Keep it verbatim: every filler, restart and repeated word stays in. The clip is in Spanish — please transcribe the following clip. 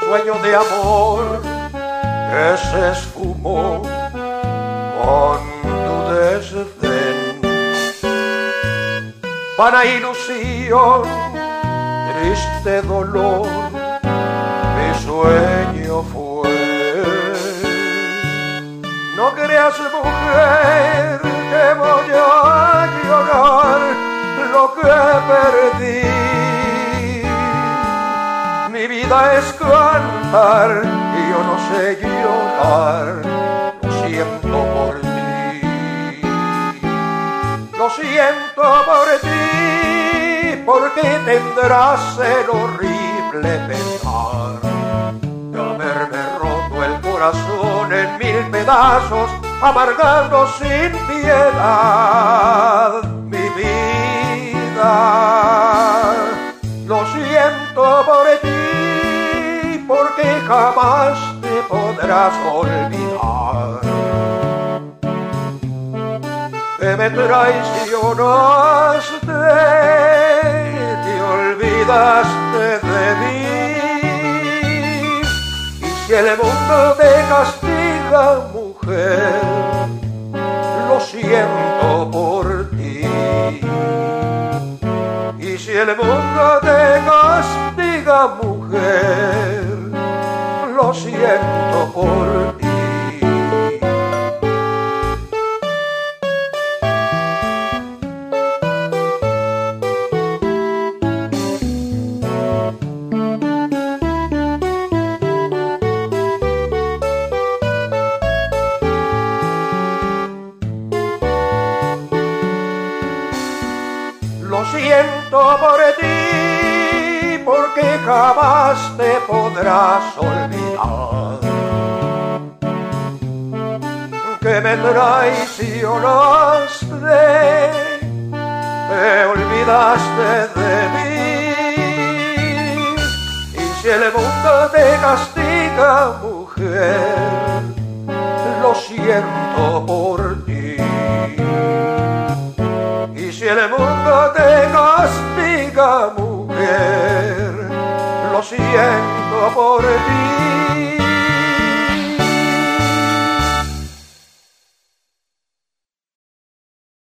sueño de amor que se esfumó con tu desdén. Vana ilusión, triste dolor, mi sueño fue. No creas, mujer, que voy a llorar lo que perdí. Mi vida es cantar y yo no sé llorar, lo siento por ti. Lo siento por ti, porque tendrás el horrible pesar de haberme roto el corazón en mil pedazos, amargando sin piedad mi vida. Lo siento por ti, porque jamás te podrás olvidar. Que me traicionaste, te olvidaste de mí. Y si el mundo te castiga, mujer, lo siento por ti. Y si el mundo te castiga, mujer, lo siento por ti. Lo siento por ti, porque jamás te podrás olvidar. Que me traicionaste, te olvidaste de mí. Y si el mundo te castiga, mujer, lo siento por ti. Y si el mundo te castiga, mujer, lo siento por ti.